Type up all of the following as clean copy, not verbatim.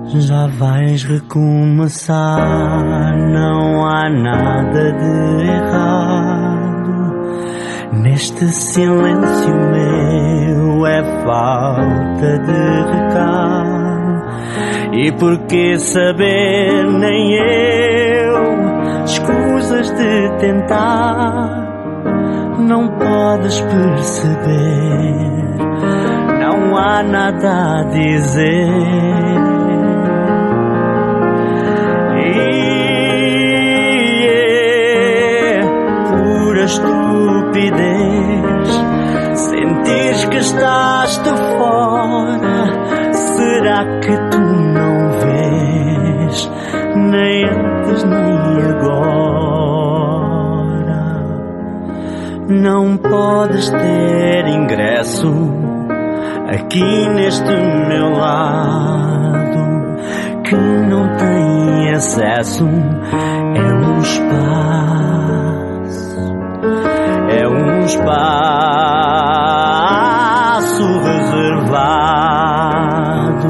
Já vais recomeçar, não há nada de errado. Neste silêncio meu é falta de recado. E por que saber, nem eu, escusas de tentar. Não podes perceber, não há nada a dizer. Estupidez, sentires que estás de fora. Será que tu não vês, nem antes nem agora? Não podes ter ingresso aqui neste meu lado, que não tem acesso. É um espaço reservado.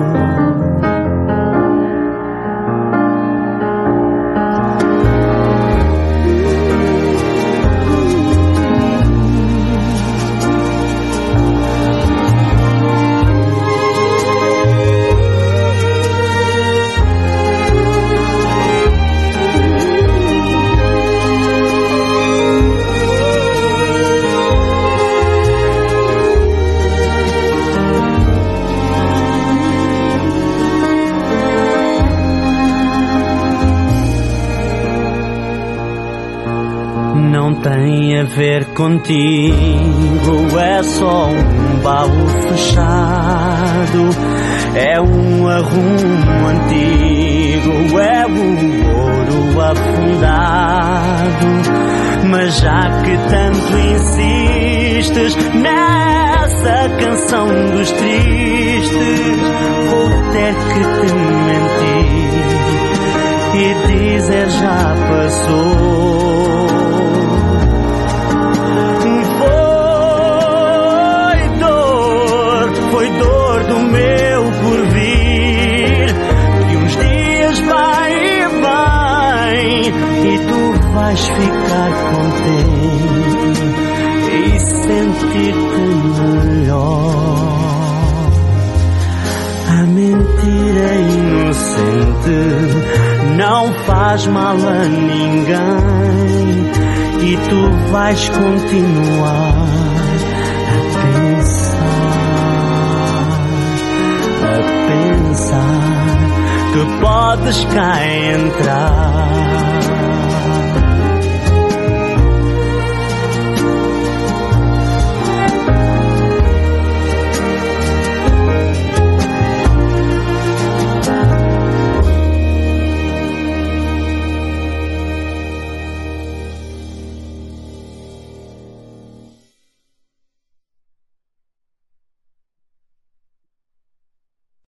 Não tem a ver contigo, é só um baú fechado, é um arrumo antigo, é o ouro afundado. Mas já que tanto insistes nessa canção dos tristes, vou ter que te mentir e dizer já passou. Foi dor do meu porvir, que uns dias vai e vem, e tu vais ficar contente e sentir-te melhor. A mentira inocente não faz mal a ninguém, e tu vais continuar a pensar que podes cá entrar.